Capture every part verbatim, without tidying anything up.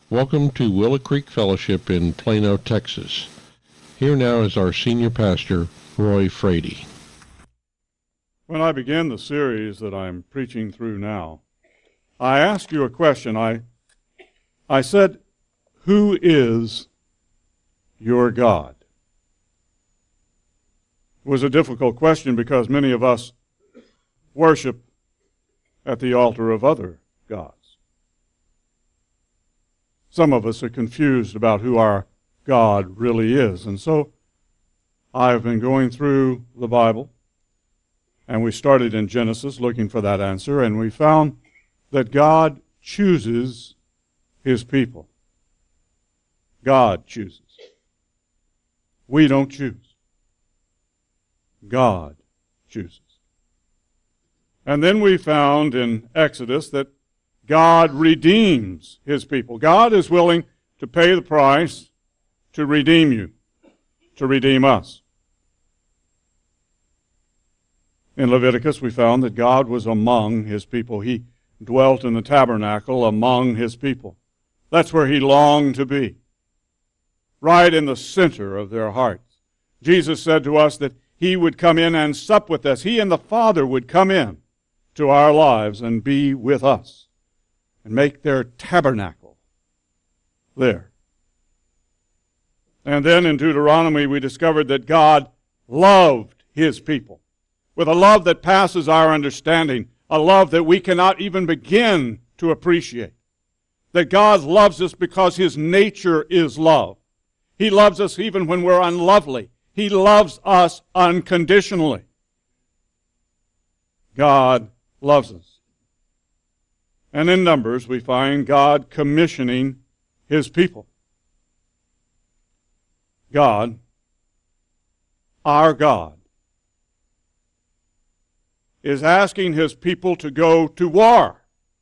Welcome to Willow Creek Fellowship in Plano, Texas. Here now is our senior pastor, Roy Frady. When I began the series that I'm preaching through now, I asked you a question. I, I said, who is your God? It was a difficult question because many of us worship at the altar of other gods. Some of us are confused about who our God really is. And so I've been going through the Bible, and we started in Genesis looking for that answer, and we found that God chooses His people. God chooses. We don't choose. God chooses. And then we found in Exodus that God redeems His people. God is willing to pay the price to redeem you, to redeem us. In Leviticus, we found that God was among His people. He dwelt in the tabernacle among His people. That's where He longed to be, right in the center of their hearts. Jesus said to us that He would come in and sup with us. He and the Father would come in to our lives and be with us and make their tabernacle there. And then in Deuteronomy, we discovered that God loved His people with a love that passes our understanding, a love that we cannot even begin to appreciate. That God loves us because His nature is love. He loves us even when we're unlovely. He loves us unconditionally. God loves us. And in Numbers, we find God commissioning His people. God, our God, is asking His people to go to war.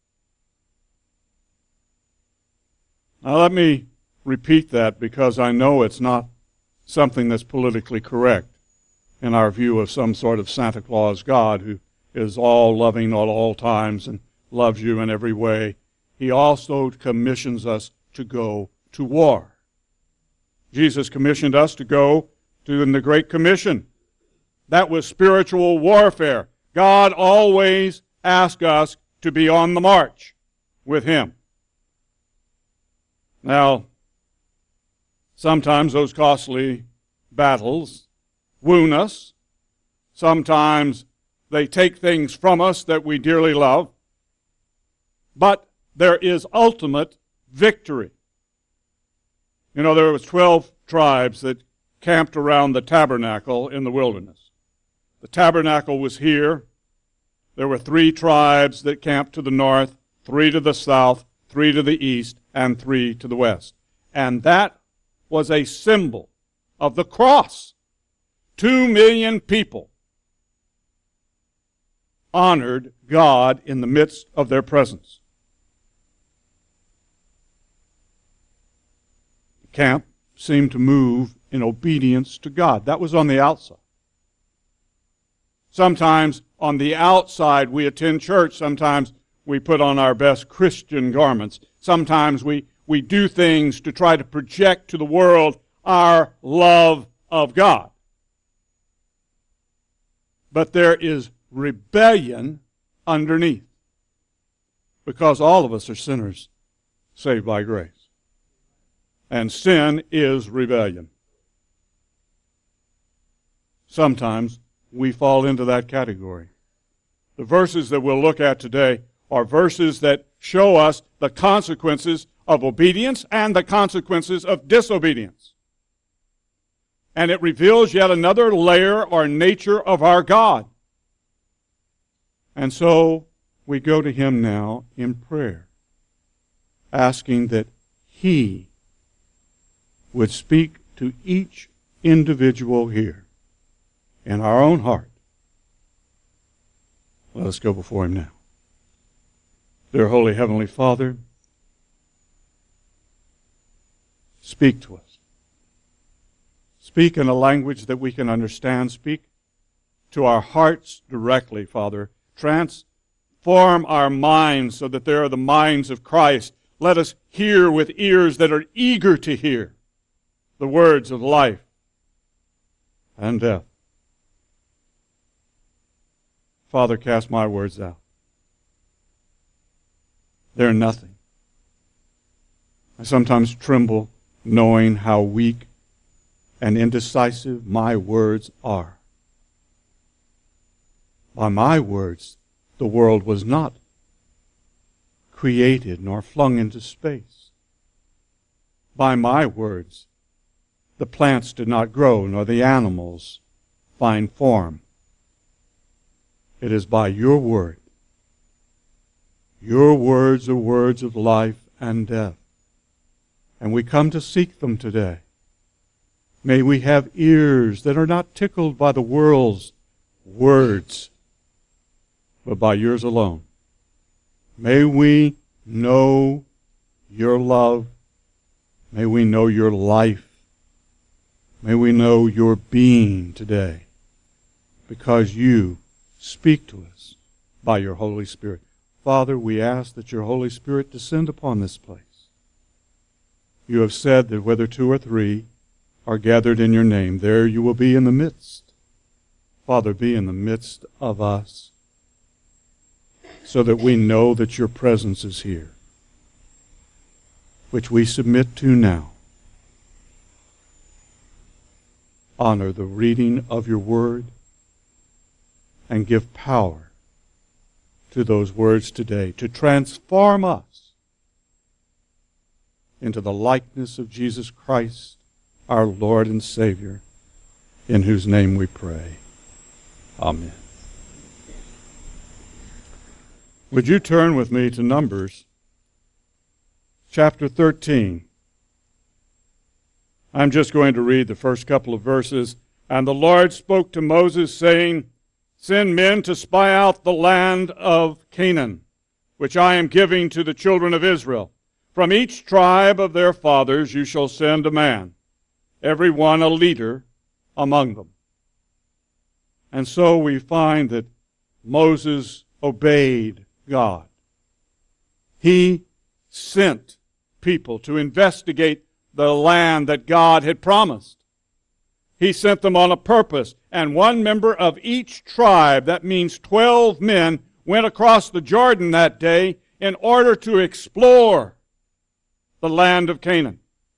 Now let me repeat that because I know it's not something that's politically correct in our view of some sort of Santa Claus God who is all-loving at all times and loves you in every way. He also commissions us to go to war. Jesus commissioned us to go to in the Great Commission. That was spiritual warfare. God always asks us to be on the march with Him. Now, sometimes those costly battles wound us. Sometimes they take things from us that we dearly love. But there is ultimate victory. You know, there was twelve tribes that camped around the tabernacle in the wilderness. The tabernacle was here. There were three tribes that camped to the north, three to the south, three to the east, and three to the west. And that was a symbol of the cross. Two million people honored God in the midst of their presence. The camp seemed to move in obedience to God. That was on the outside. Sometimes on the outside we attend church. Sometimes we put on our best Christian garments. Sometimes we, we do things to try to project to the world our love of God. But there is rebellion underneath, because all of us are sinners saved by grace. And sin is rebellion. Sometimes we fall into that category. The verses that we'll look at today are verses that show us the consequences of obedience and the consequences of disobedience. And it reveals yet another layer or nature of our God. And so we go to Him now in prayer, asking that He would speak to each individual here in our own heart. Let us go before Him now. Dear Holy Heavenly Father, speak to us. Speak in a language that we can understand. Speak to our hearts directly, Father. Transform our minds so that they are the minds of Christ, Let us hear with ears that are eager to hear the words of life and death. Father, cast my words out. They're nothing. I sometimes tremble knowing how weak and indecisive my words are. By my words, the world was not created nor flung into space. By my words, the plants did not grow nor the animals find form. It is by your word. Your words are words of life and death. And we come to seek them today. May we have ears that are not tickled by the world's words, but by yours alone. May we know your love. May we know your life. May we know your being today, because you speak to us by your Holy Spirit. Father, we ask that your Holy Spirit descend upon this place. You have said that whether two or three are gathered in your name, there you will be in the midst. Father, be in the midst of us, so that we know that your presence is here, which we submit to now. Honor the reading of your word and give power to those words today to transform us into the likeness of Jesus Christ, our Lord and Savior, in whose name we pray. Amen. Would you turn with me to Numbers chapter thirteen? I'm just going to read the first couple of verses. And the Lord spoke to Moses, saying, Send men to spy out the land of Canaan, which I am giving to the children of Israel. From each tribe of their fathers you shall send a man, every one a leader among them. And so we find that Moses obeyed God. He sent people to investigate the land that God had promised. He sent them on a purpose, and one member of each tribe, that means twelve men, went across the Jordan that day in order to explore the land of Canaan.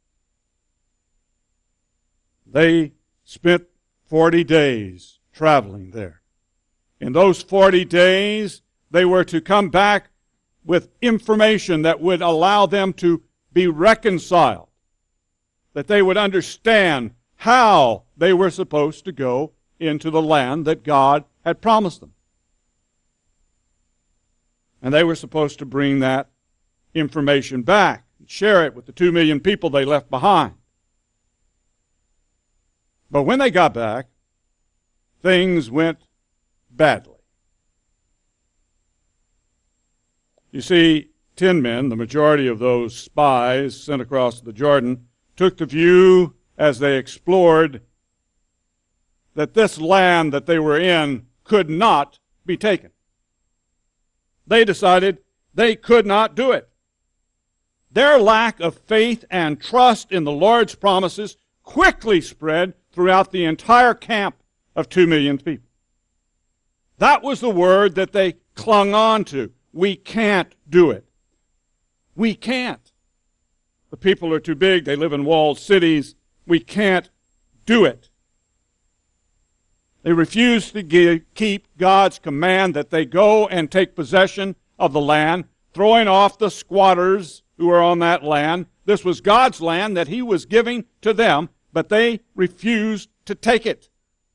They spent forty days traveling there. In those forty days, they were to come back with information that would allow them to be reconciled, that they would understand how they were supposed to go into the land that God had promised them. And they were supposed to bring that information back and share it with the two million people they left behind. But when they got back, things went badly. You see, ten men, the majority of those spies sent across the Jordan, took the view as they explored that this land that they were in could not be taken. They decided they could not do it. Their lack of faith and trust in the Lord's promises quickly spread throughout the entire camp of two million people. That was the word that they clung on to. We can't do it. We can't. The people are too big. They live in walled cities. We can't do it. They refused to give, keep God's command that they go and take possession of the land, throwing off the squatters who were on that land. This was God's land that he was giving to them, but they refused to take it.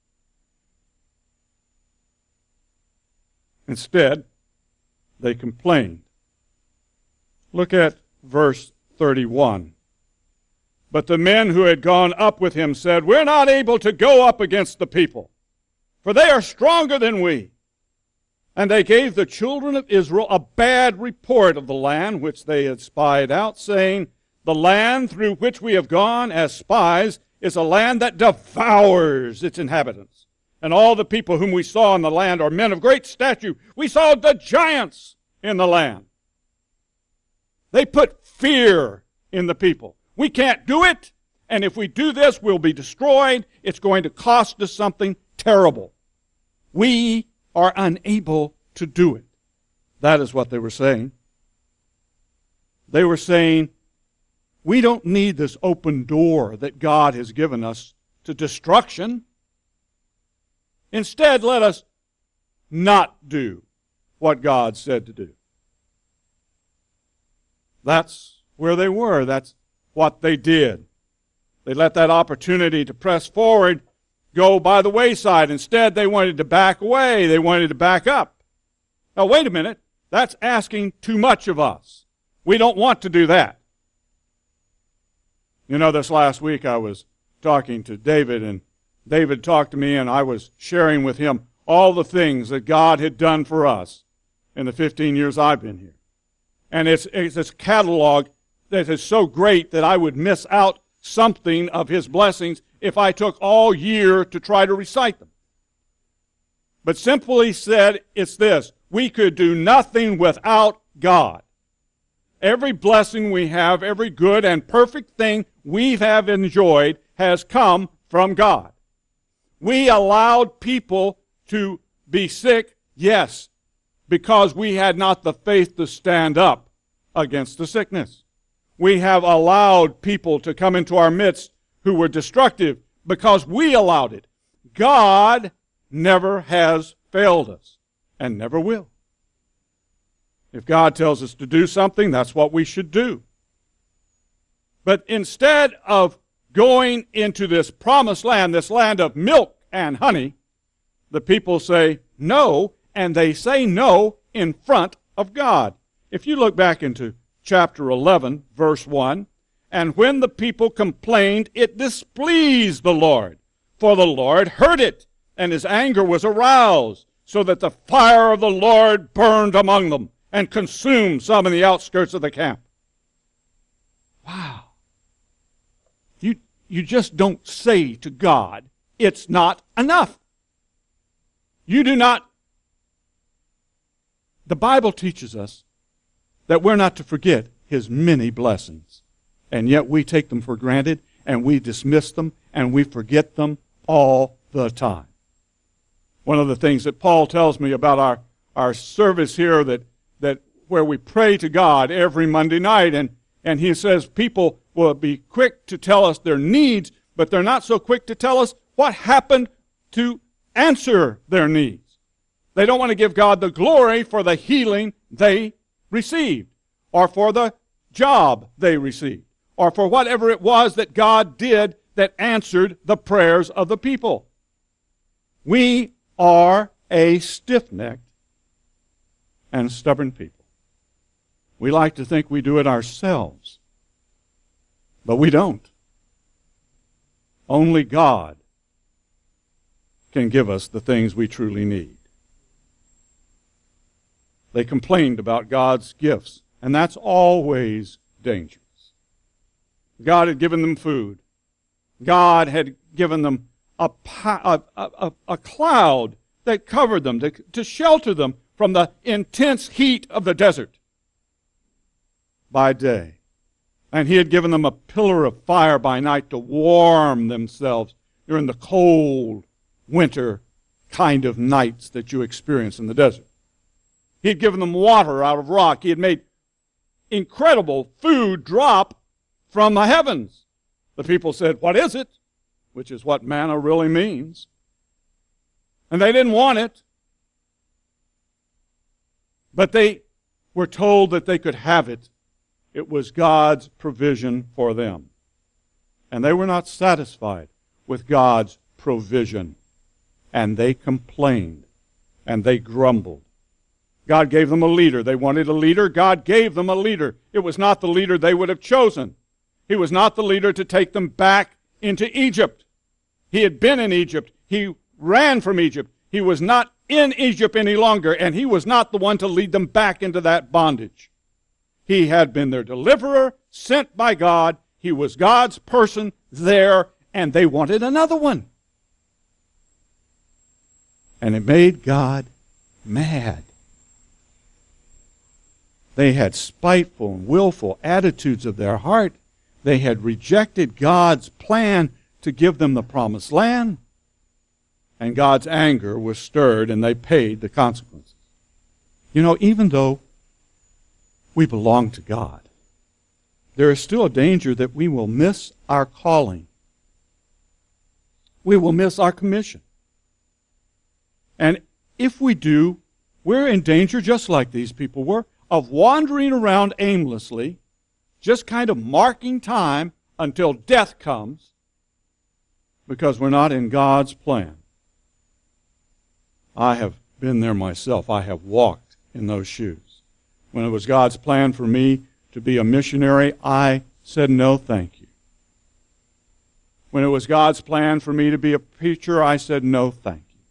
Instead, they complained. Look at verse thirty-one. But the men who had gone up with him said, We're not able to go up against the people, for they are stronger than we. And they gave the children of Israel a bad report of the land which they had spied out, saying, The land through which we have gone as spies is a land that devours its inhabitants. And all the people whom we saw in the land are men of great stature. We saw the giants in the land. They put fear in the people. We can't do it, and if we do this, we'll be destroyed. It's going to cost us something terrible. We are unable to do it. That is what they were saying. They were saying, we don't need this open door that God has given us to destruction. Instead, let us not do what God said to do. That's where they were. That's what they did. They let that opportunity to press forward go by the wayside. Instead, they wanted to back away. They wanted to back up. Now, wait a minute. That's asking too much of us. We don't want to do that. You know, this last week I was talking to David, and David talked to me, and I was sharing with him all the things that God had done for us in the fifteen years I've been here. And it's, it's this catalog that is so great that I would miss out something of His blessings if I took all year to try to recite them. But simply said, it's this: we could do nothing without God. Every blessing we have, every good and perfect thing we have enjoyed has come from God. We allowed people to be sick, yes, because we had not the faith to stand up against the sickness. We have allowed people to come into our midst who were destructive because we allowed it. God never has failed us and never will. If God tells us to do something, that's what we should do. But instead of going into this promised land, this land of milk and honey, the people say no, and they say no in front of God. If you look back into chapter eleven, verse one, and when the people complained, it displeased the Lord, for the Lord heard it, and His anger was aroused, so that the fire of the Lord burned among them and consumed some in the outskirts of the camp. Wow. You, you just don't say to God, it's not enough. You do not. The Bible teaches us that we're not to forget His many blessings. And yet we take them for granted, and we dismiss them, and we forget them all the time. One of the things that Paul tells me about our, our service here, that, that where we pray to God every Monday night, and, and he says people will be quick to tell us their needs, but they're not so quick to tell us what happened to answer their needs. They don't want to give God the glory for the healing they received, or for the job they received, or for whatever it was that God did that answered the prayers of the people. We are a stiff-necked and stubborn people. We like to think we do it ourselves, but we don't. Only God can give us the things we truly need. They complained about God's gifts, and that's always dangerous. God had given them food. God had given them a, a, a, a cloud that covered them, to, to shelter them from the intense heat of the desert by day. And He had given them a pillar of fire by night to warm themselves during the cold winter kind of nights that you experience in the desert. He had given them water out of rock. He had made incredible food drop from the heavens. The people said, "What is it?" Which is what manna really means. And they didn't want it. But they were told that they could have it. It was God's provision for them. And they were not satisfied with God's provision. And they complained. And they grumbled. God gave them a leader. They wanted a leader. God gave them a leader. It was not the leader they would have chosen. He was not the leader to take them back into Egypt. He had been in Egypt. He ran from Egypt. He was not in Egypt any longer, and He was not the one to lead them back into that bondage. He had been their deliverer, sent by God. He was God's person there, and they wanted another one. And it made God mad. They had spiteful and willful attitudes of their heart. They had rejected God's plan to give them the promised land. And God's anger was stirred, and they paid the consequences. You know, even though we belong to God, there is still a danger that we will miss our calling. We will miss our commission. And if we do, we're in danger, just like these people were, of wandering around aimlessly, just kind of marking time until death comes, because we're not in God's plan. I have been there myself. I have walked in those shoes. When it was God's plan for me to be a missionary, I said no thank you. When it was God's plan for me to be a preacher, I said no thank you.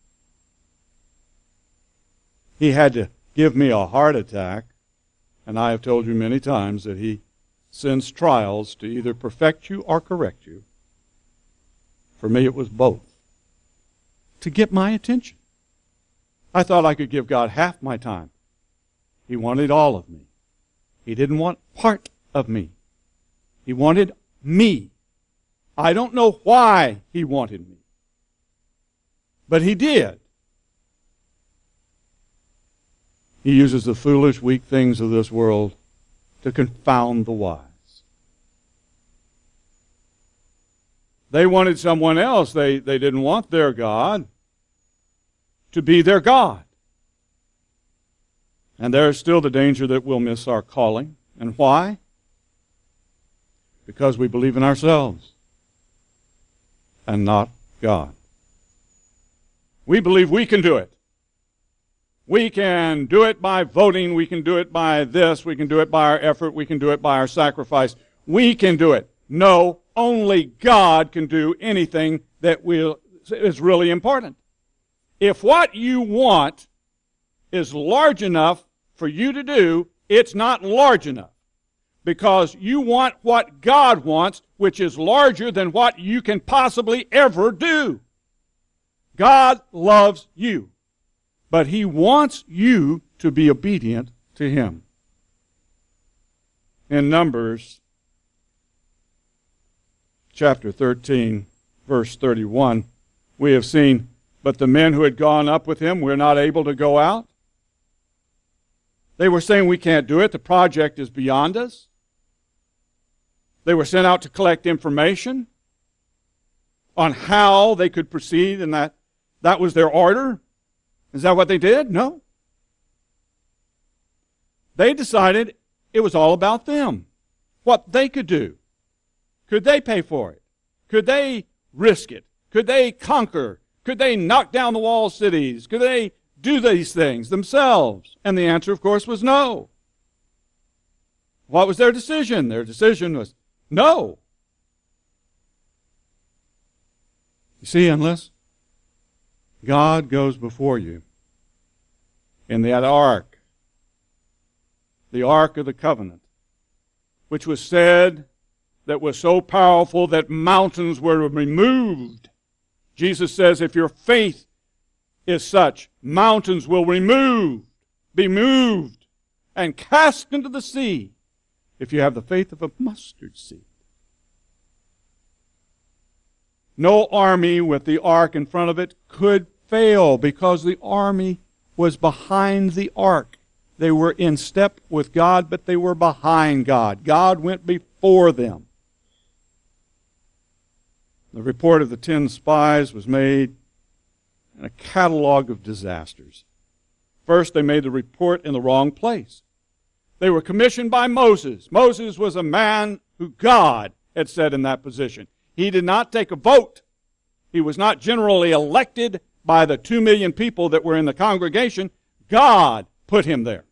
He had to give me a heart attack, and I have told you many times that He sends trials to either perfect you or correct you. For me, it was both. To get my attention. I thought I could give God half my time. He wanted all of me. He didn't want part of me. He wanted me. I don't know why He wanted me. But He did. He uses the foolish, weak things of this world to confound the wise. They wanted someone else. They, they didn't want their God to be their God. And there is still the danger that we'll miss our calling. And why? Because we believe in ourselves and not God. We believe we can do it. We can do it by voting. We can do it by this. We can do it by our effort. We can do it by our sacrifice. We can do it. No, only God can do anything that will, is really important. If what you want is large enough for you to do, it's not large enough. Because you want what God wants, which is larger than what you can possibly ever do. God loves you. But He wants you to be obedient to Him. In Numbers chapter thirteen, verse thirty-one, we have seen, but the men who had gone up with him were not able to go out. They were saying, we can't do it. The project is beyond us. They were sent out to collect information on how they could proceed, and that, that was their order. Is that what they did? No. They decided it was all about them. What they could do. Could they pay for it? Could they risk it? Could they conquer? Could they knock down the walled cities? Could they do these things themselves? And the answer, of course, was no. What was their decision? Their decision was no. You see, unless God goes before you in that ark, the Ark of the Covenant, which was said that was so powerful that mountains were removed. Jesus says, if your faith is such, mountains will remove, be moved, and cast into the sea if you have the faith of a mustard seed. No army with the ark in front of it could fail because the army was behind the ark. They were in step with God, but they were behind God. God went before them. The report of the ten spies was made in a catalog of disasters. First, they made the report in the wrong place. They were commissioned by Moses. Moses was a man who God had set in that position. He did not take a vote. He was not generally elected by the two million people that were in the congregation. God put him there.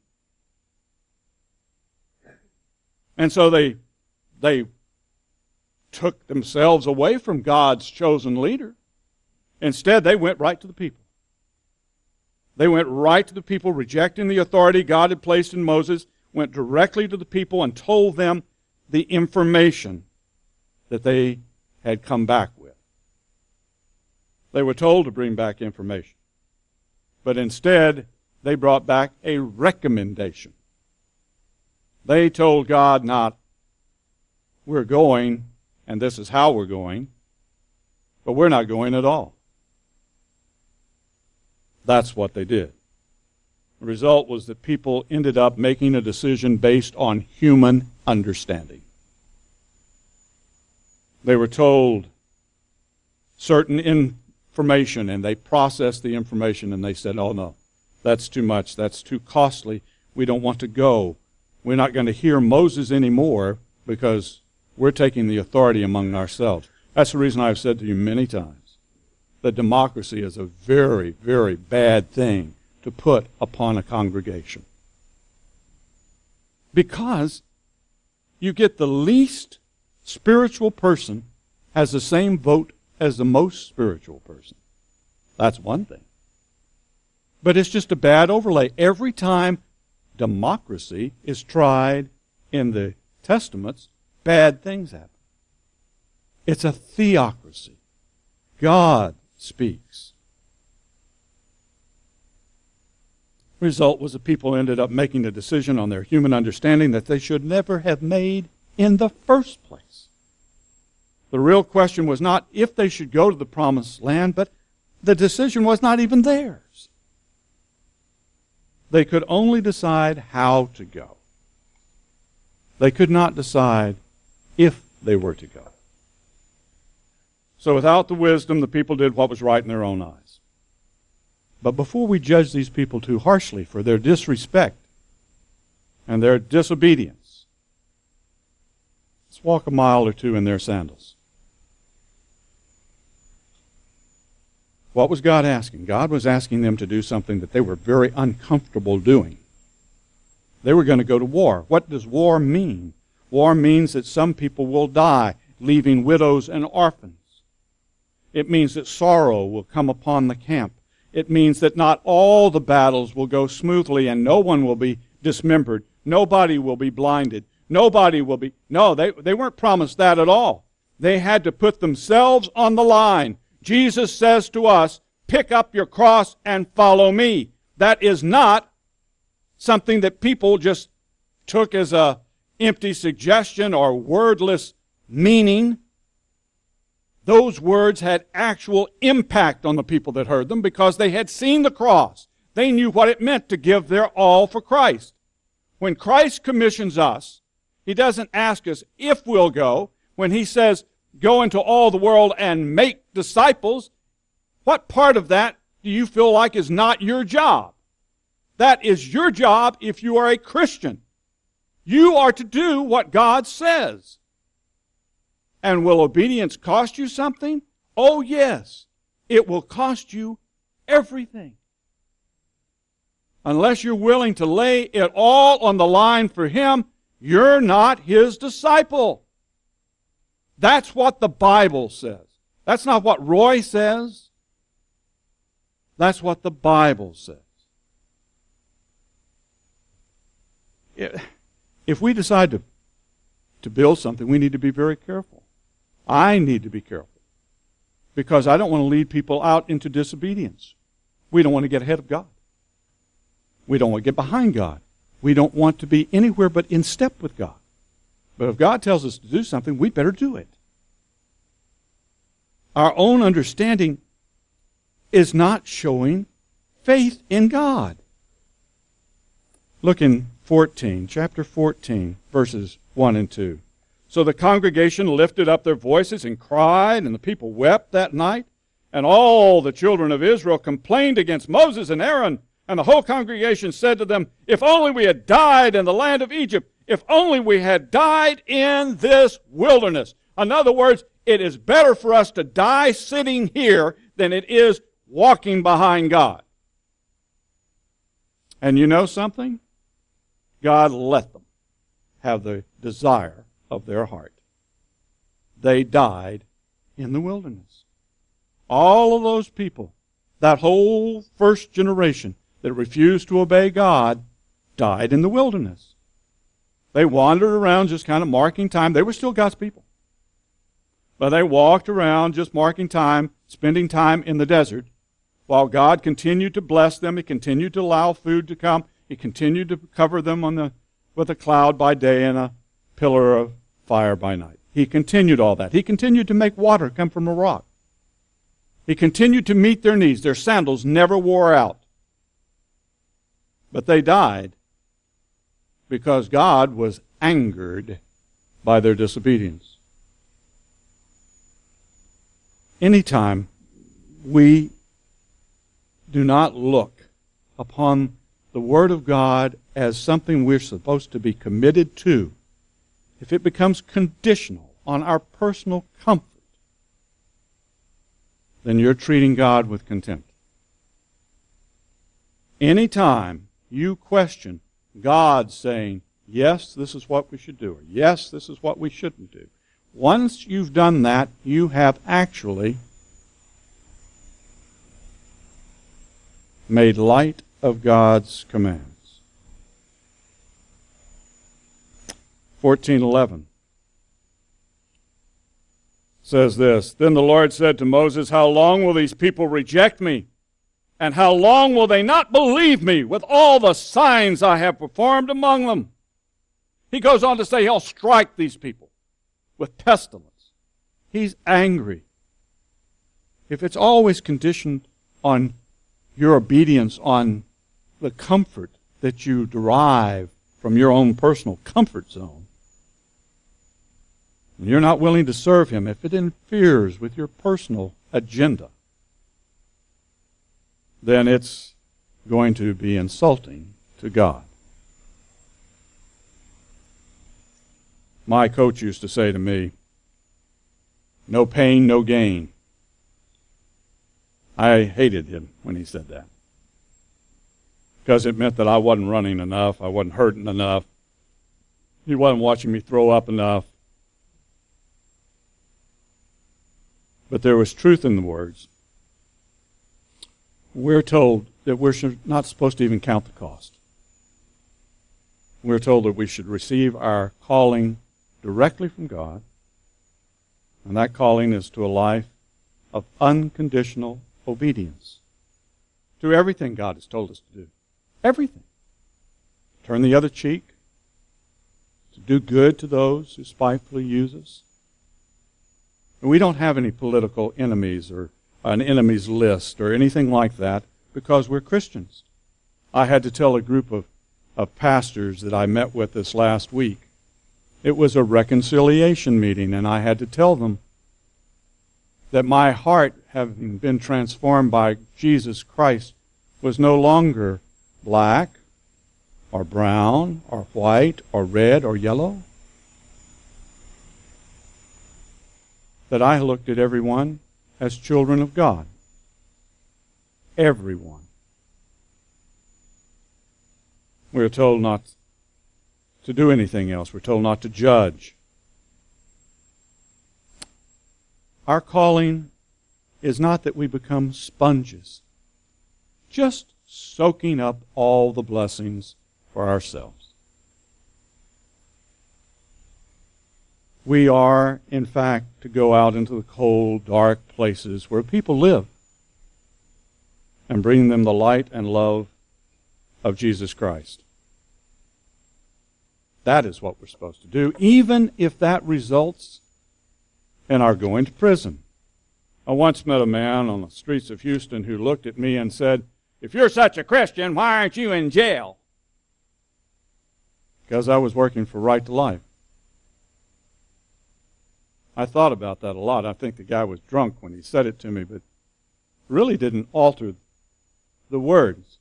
And so they, they took themselves away from God's chosen leader. Instead, they went right to the people. They went right to the people, rejecting the authority God had placed in Moses, went directly to the people and told them the information that they had come back with. They were told to bring back information. But instead, they brought back a recommendation. They told God not, we're going, and this is how we're going, but we're not going at all. That's what they did. The result was that people ended up making a decision based on human understanding. They were told certain information, and they processed the information, and they said, oh no, that's too much, that's too costly, we don't want to go. We're not going to hear Moses anymore because we're taking the authority among ourselves. That's the reason I've said to you many times that democracy is a very, very bad thing to put upon a congregation. Because you get the least spiritual person has the same vote as the most spiritual person. That's one thing. But it's just a bad overlay. Every time democracy is tried in the Testaments, bad things happen. It's a theocracy. God speaks. Result was the people ended up making a decision on their human understanding that they should never have made in the first place. The real question was not if they should go to the promised land, but the decision was not even theirs. They could only decide how to go. They could not decide if they were to go. So without the wisdom, the people did what was right in their own eyes. But before we judge these people too harshly for their disrespect and their disobedience, let's walk a mile or two in their sandals. What was God asking? God was asking them to do something that they were very uncomfortable doing. They were going to go to war. What does war mean? War means that some people will die, leaving widows and orphans. It means that sorrow will come upon the camp. It means that not all the battles will go smoothly and no one will be dismembered. Nobody will be blinded. Nobody will be... No, they, they weren't promised that at all. They had to put themselves on the line. Jesus says to us, pick up your cross and follow me. That is not something that people just took as a empty suggestion or wordless meaning. Those words had actual impact on the people that heard them because they had seen the cross. They knew what it meant to give their all for Christ. When Christ commissions us, He doesn't ask us if we'll go. When He says, go into all the world and make disciples, what part of that do you feel like is not your job? That is your job if you are a Christian. You are to do what God says. And will obedience cost you something? Oh, yes. It will cost you everything. Unless you're willing to lay it all on the line for Him, you're not His disciple. That's what the Bible says. That's not what Roy says. That's what the Bible says. If we decide to, to build something, we need to be very careful. I need to be careful because I don't want to lead people out into disobedience. We don't want to get ahead of God. We don't want to get behind God. We don't want to be anywhere but in step with God. But if God tells us to do something, we better do it. Our own understanding is not showing faith in God. Look in fourteen, chapter fourteen, verses one and two. So the congregation lifted up their voices and cried, and the people wept that night. And all the children of Israel complained against Moses and Aaron. And the whole congregation said to them, if only we had died in the land of Egypt, if only we had died in this wilderness. In other words, it is better for us to die sitting here than it is walking behind God. And you know something? God let them have the desire of their heart. They died in the wilderness. All of those people, that whole first generation that refused to obey God, died in the wilderness. They wandered around just kind of marking time. They were still God's people. But they walked around just marking time, spending time in the desert, while God continued to bless them. He continued to allow food to come. He continued to cover them on the with a cloud by day and a pillar of fire by night. He continued all that. He continued to make water come from a rock. He continued to meet their needs. Their sandals never wore out. But they died because God was angered by their disobedience. Anytime we do not look upon the Word of God as something we're supposed to be committed to, if it becomes conditional on our personal comfort, then you're treating God with contempt. Anytime you question God saying, yes, this is what we should do, or yes, this is what we shouldn't do, once you've done that, you have actually made light of God's commands. fourteen eleven says this, Then the Lord said to Moses, How long will these people reject me? And how long will they not believe me with all the signs I have performed among them? He goes on to say he'll strike these people with pestilence. He's angry. If it's always conditioned on your obedience, on the comfort that you derive from your own personal comfort zone, and you're not willing to serve Him, if it interferes with your personal agenda, then it's going to be insulting to God. My coach used to say to me, no pain, no gain. I hated him when he said that, because it meant that I wasn't running enough, I wasn't hurting enough, he wasn't watching me throw up enough. But there was truth in the words. We're told that we're not supposed to even count the cost. We're told that we should receive our calling directly from God, and that calling is to a life of unconditional obedience to everything God has told us to do. Everything. Turn the other cheek, to do good to those who spitefully use us. And we don't have any political enemies or an enemies list or anything like that because we're Christians. I had to tell a group of, of pastors that I met with this last week. It was a reconciliation meeting, and I had to tell them that my heart, having been transformed by Jesus Christ, was no longer black or brown or white or red or yellow. That I looked at everyone as children of God. Everyone. We're told not to do anything else. We're told not to judge. Our calling is not that we become sponges, just soaking up all the blessings for ourselves. We are, in fact, to go out into the cold, dark places where people live and bring them the light and love of Jesus Christ. That is what we're supposed to do, even if that results in our going to prison. I once met a man on the streets of Houston who looked at me and said, "If you're such a Christian, why aren't you in jail?" Because I was working for Right to Life. I thought about that a lot. I think the guy was drunk when he said it to me, but really didn't alter the words.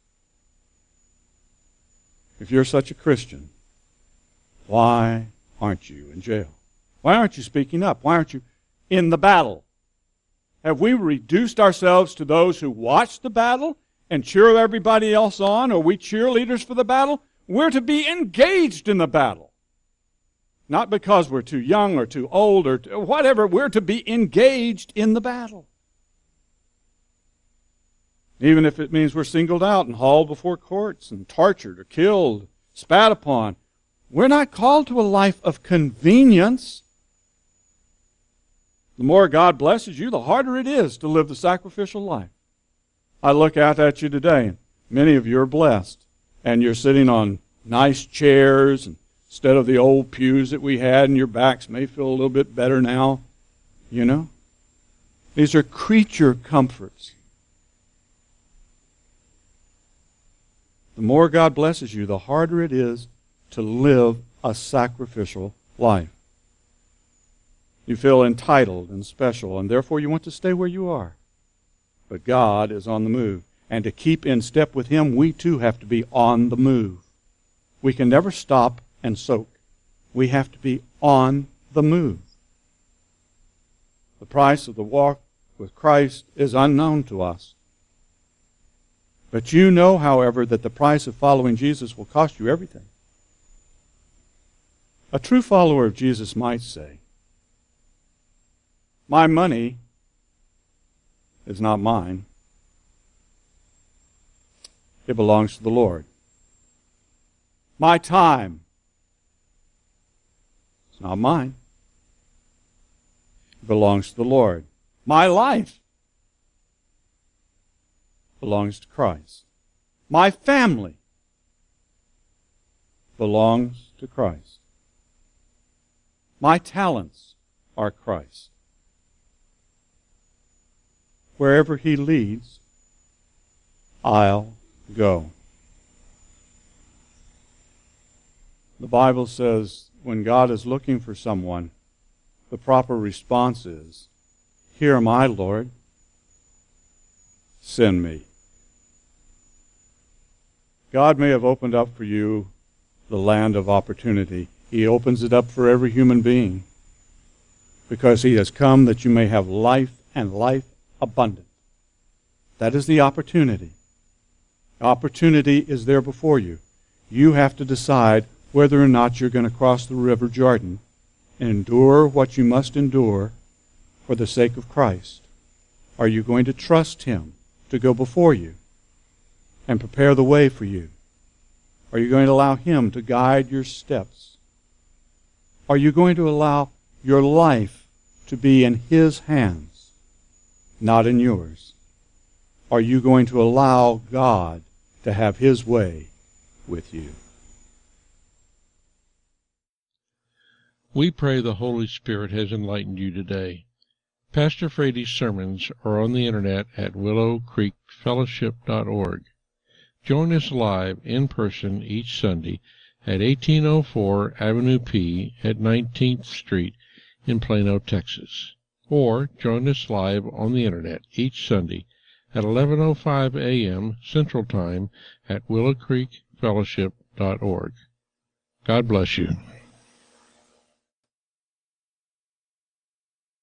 If you're such a Christian, why aren't you in jail? Why aren't you speaking up? Why aren't you in the battle? Have we reduced ourselves to those who watch the battle and cheer everybody else on? Are we cheerleaders for the battle? We're to be engaged in the battle. Not because we're too young or too old or too, whatever. We're to be engaged in the battle. Even if it means we're singled out and hauled before courts and tortured or killed, spat upon. We're not called to a life of convenience. The more God blesses you, the harder it is to live the sacrificial life. I look out at you today, and many of you are blessed, and you're sitting on nice chairs and instead of the old pews that we had, and your backs may feel a little bit better now, you know. These are creature comforts. The more God blesses you, the harder it is to live a sacrificial life. You feel entitled and special, and therefore you want to stay where you are. But God is on the move. And to keep in step with Him, we too have to be on the move. We can never stop and soak. We have to be on the move. The price of the walk with Christ is unknown to us. But you know, however, that the price of following Jesus will cost you everything. A true follower of Jesus might say, my money is not mine. It belongs to the Lord. My time is not mine. It belongs to the Lord. My life belongs to Christ. My family belongs to Christ. My talents are Christ. Wherever He leads, I'll go. The Bible says when God is looking for someone, the proper response is, here am I, Lord. Send me. God may have opened up for you the land of opportunity. He opens it up for every human being because He has come that you may have life and life abundant. That is the opportunity. Opportunity is there before you. You have to decide whether or not you're going to cross the river Jordan and endure what you must endure for the sake of Christ. Are you going to trust Him to go before you and prepare the way for you? Are you going to allow Him to guide your steps? Are you going to allow your life to be in His hands, not in yours? Are you going to allow God to have His way with you? We pray the Holy Spirit has enlightened you today. Pastor Frady's sermons are on the internet at willow creek fellowship dot org. Join us live in person each Sunday at eighteen oh four Avenue P at nineteenth Street in Plano, Texas. Or join us live on the internet each Sunday at eleven oh five a.m. Central Time at willow creek fellowship dot org. God bless you.